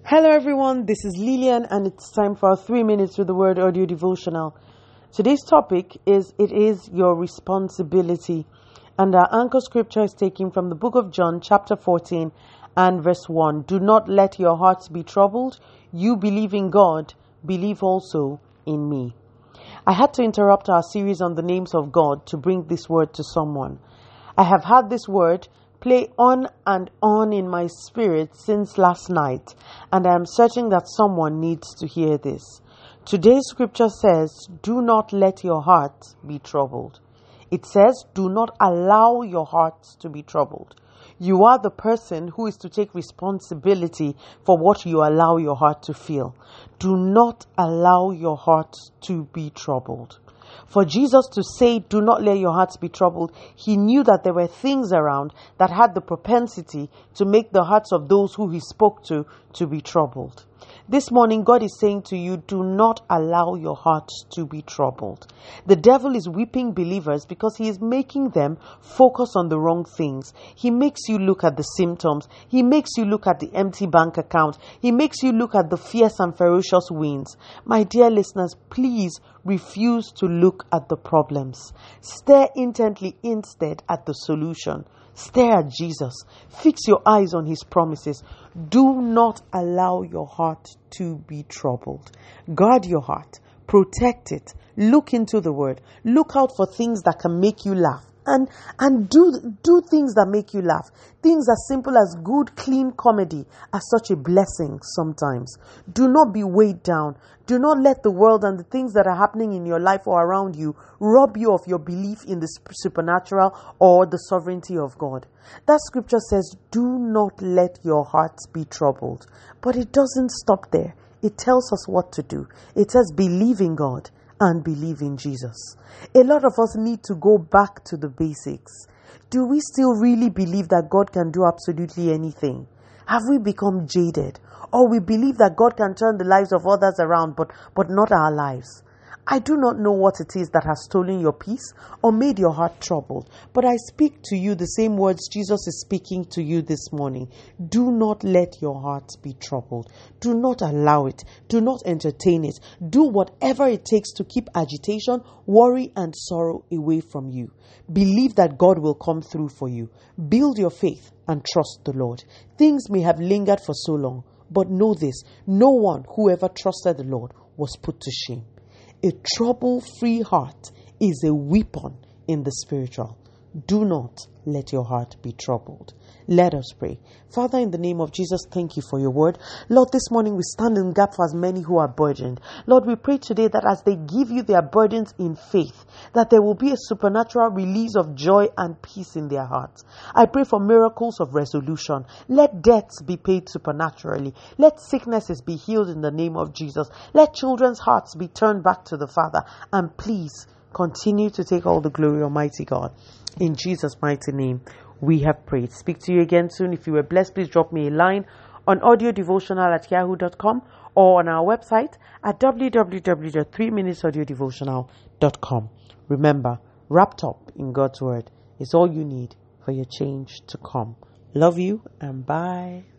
Hello everyone, this is Lillian and it's time for our 3 minutes with the word audio devotional. Today's topic is It is your responsibility, and our anchor scripture is taken from the book of John chapter 14 and verse 1. Do not let your hearts be troubled. You believe in God, believe also in me. I had to interrupt our series on the names of God to bring this word to someone. I have had this word play on and on in my spirit since last night, and I am certain that someone needs to hear this. Today's scripture says, do not let your heart be troubled. It says, do not allow your heart to be troubled. You are the person who is to take responsibility for what you allow your heart to feel. Do not allow your heart to be troubled. For Jesus to say, do not let your hearts be troubled, he knew that there were things around that had the propensity to make the hearts of those who he spoke to be troubled. This morning, God is saying to you, do not allow your heart to be troubled. The devil is whipping believers because he is making them focus on the wrong things. He makes you look at the symptoms. He makes you look at the empty bank account. He makes you look at the fierce and ferocious winds. My dear listeners, please refuse to look at the problems. Stare intently instead at the solution. Stare at Jesus. Fix your eyes on his promises. Do not allow your heart to be troubled. Guard your heart. Protect it. Look into the word. Look out for things that can make you laugh. And do things that make you laugh. Things as simple as good, clean comedy are such a blessing sometimes. Do not be weighed down. Do not let the world and the things that are happening in your life or around you rob you of your belief in the supernatural or the sovereignty of God. That scripture says, do not let your hearts be troubled. But it doesn't stop there. It tells us what to do. It says, believe in God and believe in Jesus. A lot of us need to go back to the basics. Do we still really believe that God can do absolutely anything? Have we become jaded? Or we believe that God can turn the lives of others around, but not our lives? I do not know what it is that has stolen your peace or made your heart troubled, but I speak to you the same words Jesus is speaking to you this morning. Do not let your heart be troubled. Do not allow it. Do not entertain it. Do whatever it takes to keep agitation, worry, and sorrow away from you. Believe that God will come through for you. Build your faith and trust the Lord. Things may have lingered for so long, but know this, no one who ever trusted the Lord was put to shame. A trouble-free heart is a weapon in the spiritual. Do not let your heart be troubled. Let us pray. Father, in the name of Jesus, thank you for your word. Lord, this morning we stand in the gap for as many who are burdened. Lord, we pray today that as they give you their burdens in faith, that there will be a supernatural release of joy and peace in their hearts. I pray for miracles of resolution. Let debts be paid supernaturally. Let sicknesses be healed in the name of Jesus. Let children's hearts be turned back to the Father. And please continue to take all the glory, Almighty God. In Jesus' mighty name, we have prayed. Speak to you again soon. If you were blessed, please drop me a line on audiodevotional@yahoo.com or on our website at www.3minutesaudiodevotional.com. Remember, wrapped up in God's word is all you need for your change to come. Love you and bye.